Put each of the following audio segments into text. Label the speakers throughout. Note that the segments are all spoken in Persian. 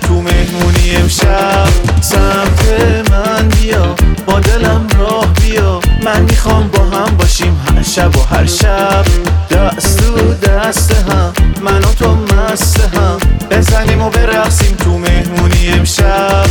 Speaker 1: تو مهمونی امشب. سمت من بیا، با دلم راه بیا، من میخوام با هم باشیم هر شب و هر شب. دست تو دست هم، من و تو مست هم، بزنیم و برقصیم تو مهمونی امشب.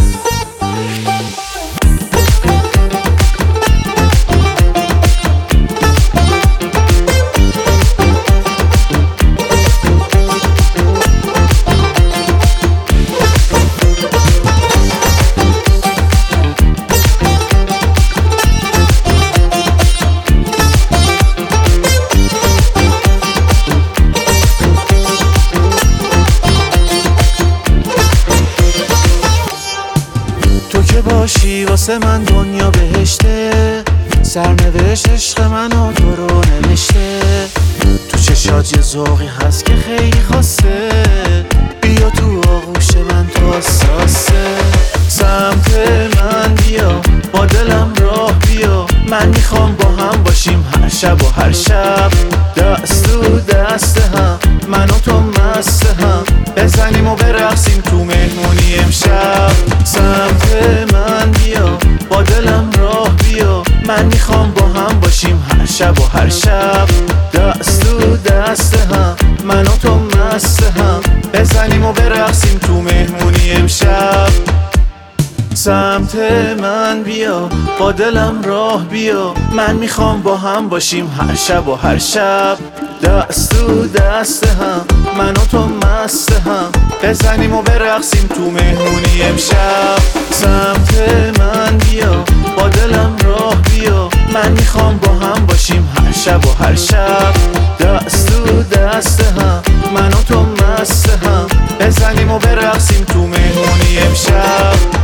Speaker 1: تو که باشی واسه من دنیا بهشته، سرنوشت عشق منو تو رو نوشته. تو چشات یه ذوقی هست که خیلی خاصه، بیا تو آغوش من تو حساسه. سمت من بیا، با دلم راه بیا، من میخوام با هم باشیم هر شب و هر شب. دست تو دست هم، من و تو مست هم، بزنیم و برقصیم تو مهمونی امشب. سمت من بیا، با دلم راه بیا، من میخوام با هم باشیم هر شب و هر شب. دست تو دست هم، من و تو مست هم، بزنیم و برقصیم تو مهمونی امشب. سمت من بیا، با دلم راه بیا، من میخوام با هم باشیم هر شب و هر شب. دست تو دست هم، من و تو مست هم، بزنیم و برقصیم تو مهمونی امشب. سمت من بیا، با دلم راه بیا، من میخوام با هم باشیم هر شب و هر شب. دست تو دست هم، من و تو مست هم، بزنیم و برقصیم تو مهمونی امشب.